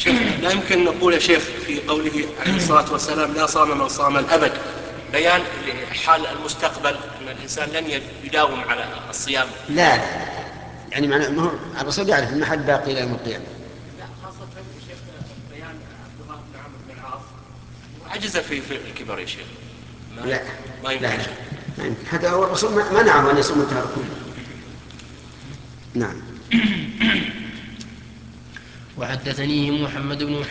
شيخ لا يمكن نقول يا شيخ في قوله عليه الصلاة والسلام لا صام من صام الأبد بيان حال المستقبل أن الإنسان لن يداوم على الصيام. لا يعني معنى الرسول يعرف المحل باقي إلى يوم القيامة. لا خاصة يا شيخ بيان عبد الله بن عمرو بن العاص عجز في الكبر يا شيخ. لا ما يمكن. لا ما يمكن. حتى هو الرسول منعه أن يصوم الدهر كله. نعم. وحدثني محمد بن